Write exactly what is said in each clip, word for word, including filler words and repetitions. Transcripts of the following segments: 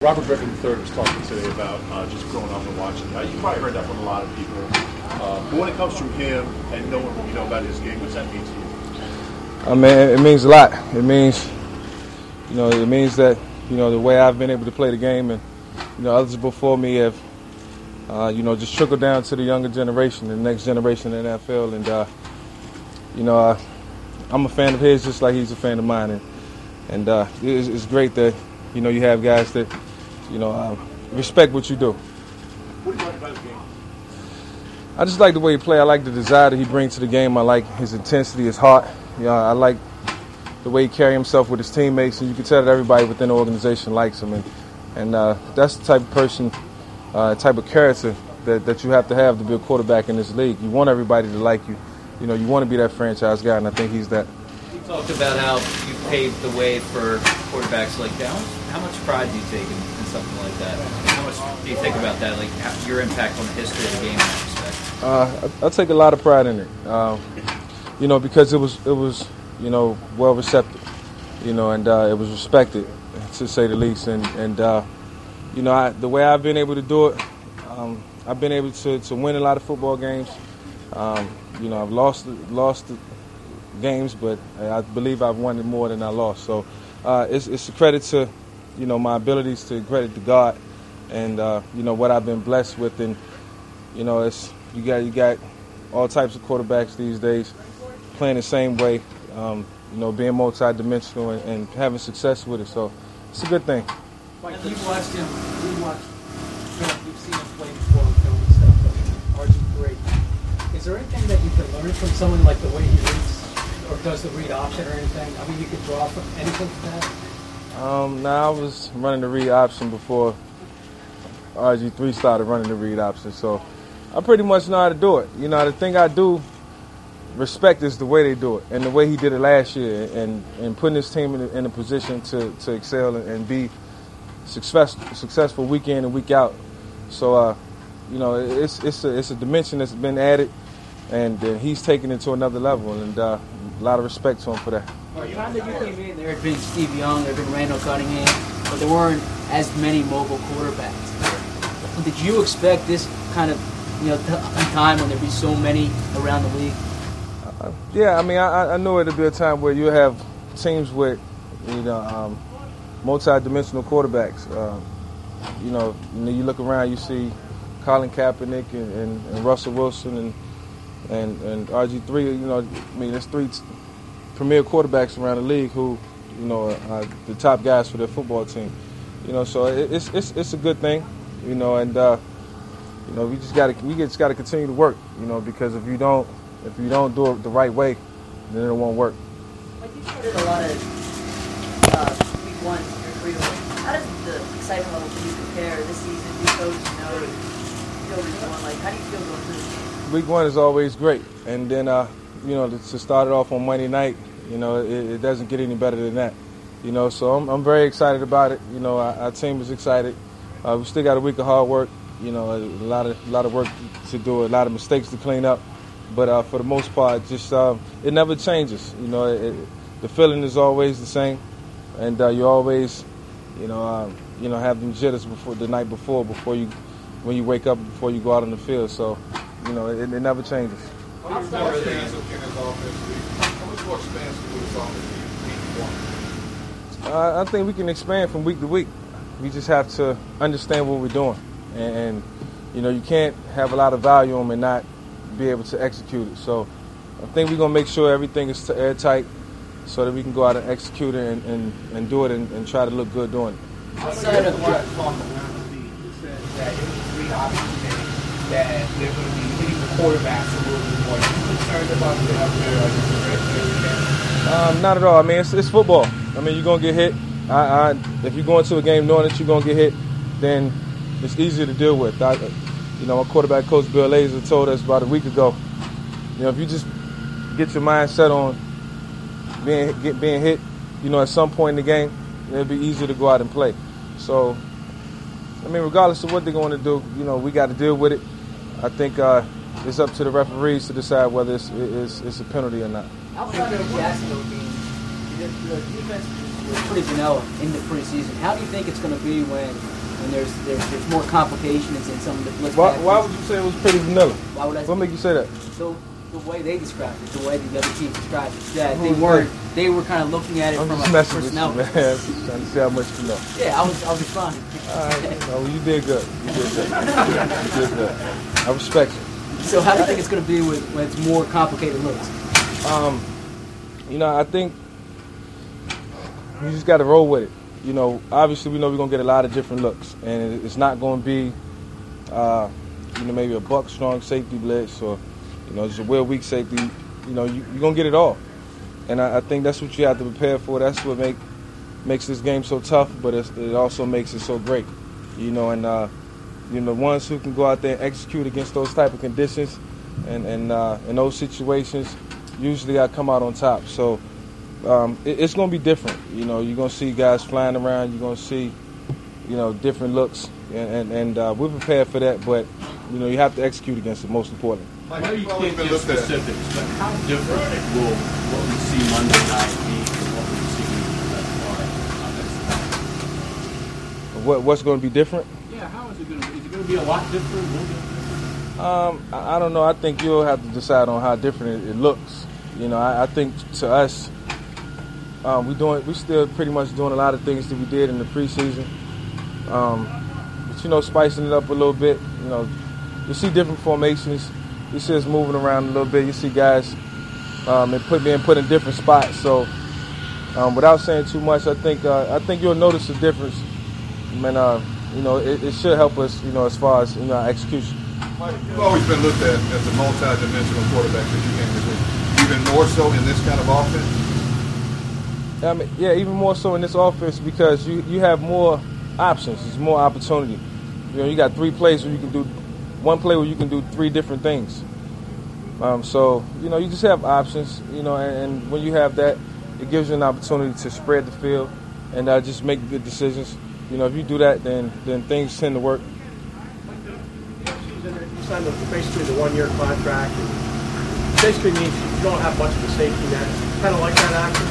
Robert Griffin the third was talking today about uh, just growing up and watching. Uh, you probably heard that from a lot of people. Uh, but when it comes to him and knowing what you know about his game, what's that mean to you? I mean, it means a lot. It means, you know, it means that, you know, the way I've been able to play the game and, you know, others before me have, uh, you know, just trickled down to the younger generation, the next generation in the N F L. And, uh, you know, uh, I'm a fan of his just like he's a fan of mine. And, and uh, it's, it's great that, you know, you have guys that, you know, uh, respect what you do. What do you like about his game? I just like the way he plays. I like the desire that he brings to the game. I like his intensity, his heart. You know, I like the way he carries himself with his teammates, and you can tell that everybody within the organization likes him. And, and uh, that's the type of person, uh, type of character that, that you have to have to be a quarterback in this league. You want everybody to like you. You know, you want to be that franchise guy, and I think he's that. You talked about how you paved the way for quarterbacks like that. How much pride do you take in, in something like that? How much do you think about that, like how, your impact on the history of the game in that respect? Uh, I, I take a lot of pride in it. Um, you know, because it was it was you know well received, you know, and uh, it was respected, to say the least. And and uh, you know, I, the way I've been able to do it, um, I've been able to, to win a lot of football games. Um, you know, I've lost lost games, but I believe I've won it more than I lost. So uh, it's it's a credit to, you know, my abilities, to credit to God, and uh, you know what I've been blessed with. And you know, it's you got you got all types of quarterbacks these days playing the same way. Um, you know, being multi-dimensional and, and having success with it. So it's a good thing. Mike, you've watched him. We watched film. We've seen him play before with film and stuff. But R G three. Is there anything that you can learn from someone like the way he reads or does the read option or anything? I mean, you could draw from anything from that? Um, now, I was running the read option before R G three started running the read option, so I pretty much know how to do it. You know, the thing I do respect is the way they do it and the way he did it last year, and, and putting his team in a, in a position to, to excel and, and be success, successful week in and week out. So, uh, you know, it's it's a, it's a dimension that's been added, and uh, he's taken it to another level, and uh, a lot of respect to him for that. By the time that you came in, there had been Steve Young, there had been Randall Cunningham, but there weren't as many mobile quarterbacks. Did you expect this kind of, you know, time when there'd be so many around the league? Uh, yeah, I mean, I, I knew it'd be a time where you have teams with, you know, um, multi-dimensional quarterbacks. Uh, you know, you look around, you see Colin Kaepernick and, and, and Russell Wilson and and and R G three. You know, I mean, there's three t- premier quarterbacks around the league who, you know, are the top guys for their football team. You know, so it, it's it's it's a good thing. You know, and uh, you know, we just got to we just got to continue to work. You know, because if you don't if you don't do it the right way, then it won't work. Like you started a lot of uh, week one in your career. How does the excitement level for you compare this season? You coach, you know, feel week one. Like, how do you feel going through this game? Week one is always great, and then uh, you know, to, to start it off on Monday night, you know, it, it doesn't get any better than that. You know, so I'm I'm very excited about it. You know, our, our team is excited. Uh, we still got a week of hard work. You know, a lot of a lot of work to do, a lot of mistakes to clean up. But uh, for the most part, just uh, it never changes. You know, it, it, the feeling is always the same, and uh, you always, you know, uh, you know, have them jitters before the night before, before you, when you wake up, before you go out on the field. So, you know, it, it never changes. How much more expansive can his offense be? How much more expansive will his offense be? Uh, I think we can expand from week to week. We just have to understand what we're doing, and, and you know, you can't have a lot of volume and not be able to execute it. So I think we're going to make sure everything is airtight so that we can go out and execute it and, and, and do it and, and try to look good doing it. Outside of talk around the league that says that it was three options today, that they're going to be hitting the quarterbacks a little bit more. Are you concerned about the up there? Um, not at all. I mean, it's, it's football. I mean, you're going to get hit. I, I, if you go into a game knowing that you're going to get hit, then it's easier to deal with. I, You know, my quarterback coach, Bill Lazor, told us about a week ago, you know, if you just get your mindset on being get, being hit, you know, at some point in the game, it'll be easier to go out and play. So, I mean, regardless of what they're going to do, you know, we got to deal with it. I think uh, it's up to the referees to decide whether it's, it's, it's a penalty or not. outside of the Jacksonville game, you the, the defense was pretty vanilla in the preseason. How do you think it's going to be when when there's, there's there's more complications in some of the blitz Why, packages? why would you say it was pretty vanilla? Why would I? What make you say that? So the way they described it, the way the other team described it, that Who they was weren't. they? They were kind of looking at it I'm from just a messing with you, personnel. man. I'm just trying to see how much you know. Yeah, I was I was responding. All right, no, you did good. You did good. You did good. I respect you. So how do you think it's going to be with, when it's more complicated looks? Um, you know, I think you just got to roll with it. You know, obviously we know we're going to get a lot of different looks, and it's not going to be, uh, you know, maybe a buck strong safety blitz or, you know, just a real weak safety. You know, you, you're going to get it all. And I, I think that's what you have to prepare for. That's what make, makes this game so tough, but it's, it also makes it so great. You know, and, uh, you know, the ones who can go out there and execute against those type of conditions and, and uh, in those situations, usually I come out on top. So um, it, it's going to be different. You know, you're going to see guys flying around. You're going to see, you know, different looks. And, and, and uh, we're prepared for that, but, you know, you have to execute against it, most importantly. I know you can't give specifics, but how different will what we see Monday night be from what we've seen thus far on this? What, what's going to be different? Yeah, how is it going to be? Is it going to be a lot different? A little different? Um, I, I don't know. I think you'll have to decide on how different it, it looks. You know, I, I think to us, um, we doing we still pretty much doing a lot of things that we did in the preseason. Um, but you know, spicing it up a little bit. You know, you see different formations. You see us moving around a little bit. You see guys um, and put being put in different spots. So, um, without saying too much, I think uh, I think you'll notice the difference. And uh, you know, it, it should help us. You know, as far as you know, our execution. Mike, you've always been looked at as a multi-dimensional quarterback that you came to do. Even more so in this kind of offense? I mean, yeah, even more so in this offense because you, you have more options. There's more opportunity. You know, you got three plays where you can do one play where you can do three different things. Um, so, you know, you just have options, you know, and, and when you have that, it gives you an opportunity to spread the field and uh, just make good decisions. You know, if you do that, then then things tend to work. You signed the, basically the one-year contract, and basically means you don't have much of a safety net. Kind of like that action.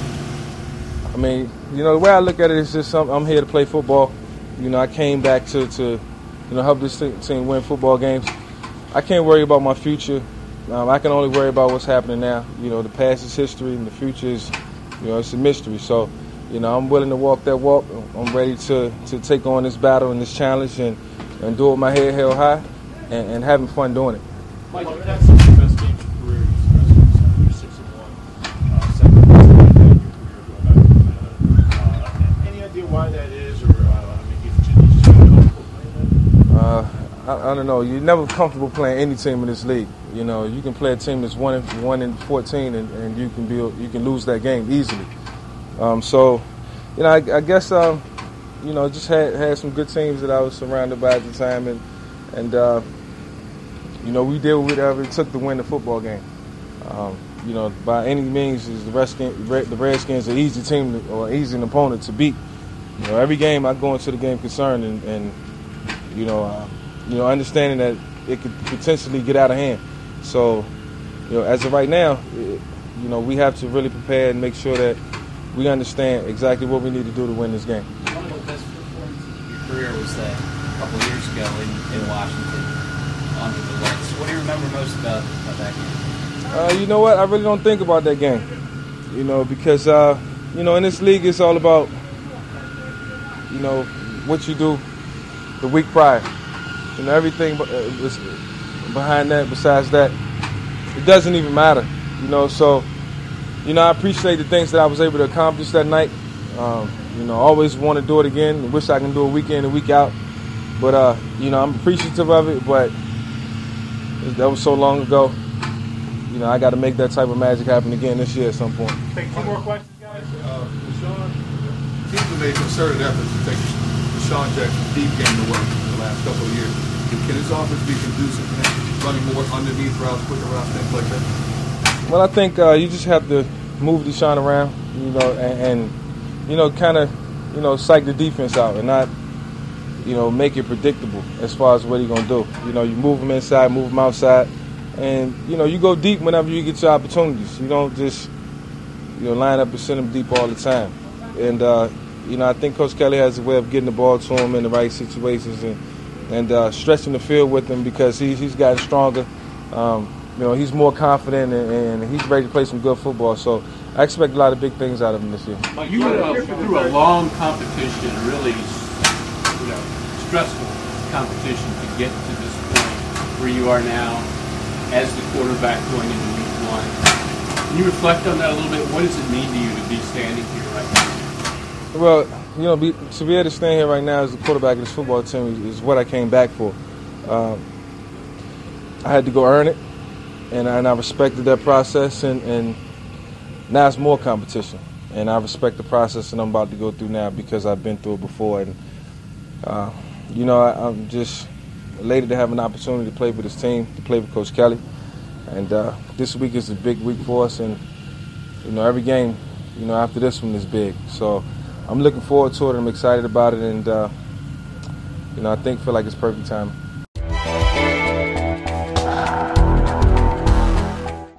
I mean, you know, the way I look at it is just I'm, I'm here to play football. You know, I came back to, to you know, help this team win football games. I can't worry about my future. Um, I can only worry about what's happening now. You know, the past is history, and the future is, you know, it's a mystery. So, you know, I'm willing to walk that walk. I'm ready to, to take on this battle and this challenge and, and do it with my head held high and, and having fun doing it. Mike, you've had some of the best games of your career. You're six and one, uh, seven in your career. Uh, any idea why that is, or uh, I mean, you just, you just feel comfortable playing that? Uh, I, I don't know. You're never comfortable playing any team in this league. You know, you can play a team that's one in one in fourteen, and, and you can be you can lose that game easily. Um, so, you know, I, I guess um, you know, just had had some good teams that I was surrounded by at the time, and and uh, you know, we did whatever it took to win the football game. Um, you know, by any means, is the Redskins, the Redskins an easy team to, or easy opponent to beat. You know, every game I go into the game concerned, and, and you know, uh, you know, understanding that it could potentially get out of hand. So, you know, as of right now, it, you know, we have to really prepare and make sure that we understand exactly what we need to do to win this game. One of the best performances of your career was that a couple of years ago in, in Washington under the lights. What do you remember most about, about that game? Uh, you know what? I really don't think about that game. You know, because, uh, you know, in this league, it's all about, you know, what you do the week prior. You know, everything behind that, besides that, it doesn't even matter. You know, so, you know, I appreciate the things that I was able to accomplish that night. Um, you know, I always want to do it again. I wish I can do it week in and week out. But, uh, you know, I'm appreciative of it, but that was so long ago. You know, I got to make that type of magic happen again this year at some point. Take two more questions, guys. Uh, Deshaun, teams have made concerted efforts to take Deshaun Jackson's deep game to work in the last couple of years. Can his offense be conducive to him running more underneath routes, quicker routes, things like that? Well, I think uh, you just have to move Deshaun around, you know, and, and you know, kind of, you know, psych the defense out and not, you know, make it predictable as far as what he's going to do. You know, you move him inside, move him outside, and, you know, you go deep whenever you get your opportunities. You don't just, you know, line up and send him deep all the time. And, uh, you know, I think Coach Kelly has a way of getting the ball to him in the right situations and, and uh, stretching the field with him because he's, he's gotten stronger. Um, you know, he's more confident and, and he's ready to play some good football. So I expect a lot of big things out of him this year. Mike, you went uh, through a long competition, really, you know, stressful competition to get to this point where you are now as the quarterback going into week one. Can you reflect on that a little bit? What does it mean to you to be standing here right now? Well, you know, be, to be able to stand here right now as the quarterback of this football team is, is what I came back for. Um, I had to go earn it, and I, and I respected that process, and, and now it's more competition. And I respect the process that I'm about to go through now because I've been through it before. And, uh, you know, I, I'm just elated to have an opportunity to play for this team, to play for Coach Kelly. And uh, this week is a big week for us, and, you know, every game, you know, after this one is big. So I'm looking forward to it. I'm excited about it, and uh, you know, I think feel like it's perfect time.